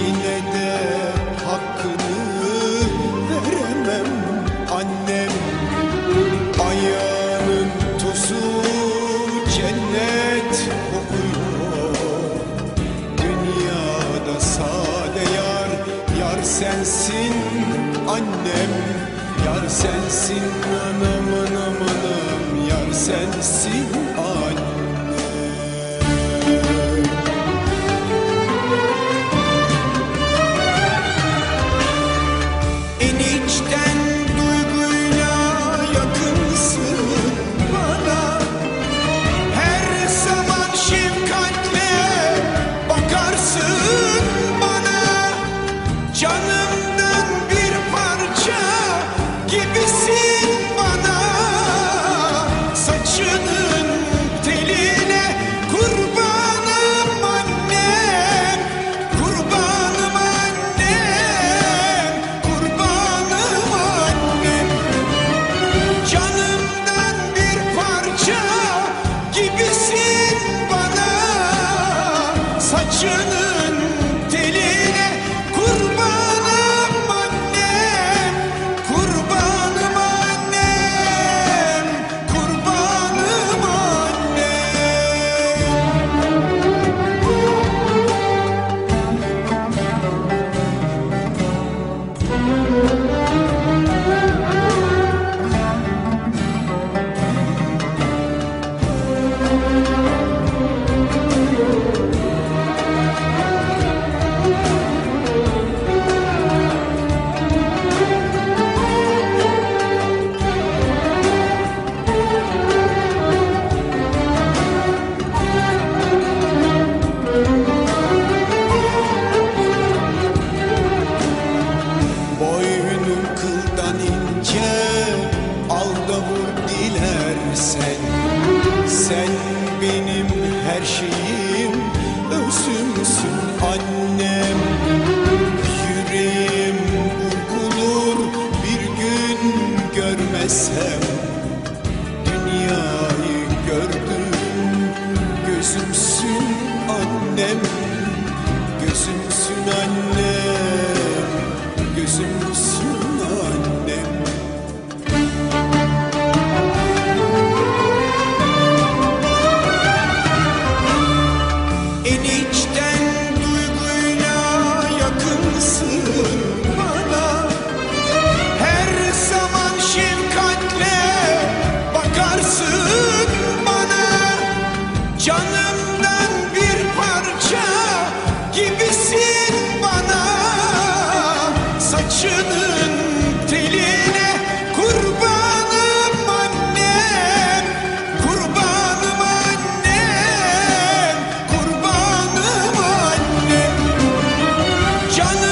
yine de hakkını veremem annem. Ayağının tozu cennet kokuyor. Dünyada sade yar, yar sensin annem. Yar sensin anam anam anam, yar sensin annem. En içten duyguyla yakınsın bana. Her zaman şefkatle bakarsın bana. Canımdan bir parça gibisin bana. Saçının teline kurbanım annem. Kurbanım annem. Kurbanım annem. Canımdan bir parça gibisin bana. Saçının teline kurbanım annem. Kurbanım annem. Kurbanım annem. Boynum kıldan ince, al da vur dilersen. Sen benim her şeyim, özümsün annem. Yüreğim burkulur bir gün görmezsem. Dünyayı gördüm, gözümsün annem. Gözümsün annem, gözümsün annem. En içten duyguyla yakınsın bana. Her zaman şefkatle bakarsın bana. Canımdan bir parça gibisin bana. Saçının teline kurbanım annem. Kurbanım annem. Kurbanım annem. Canım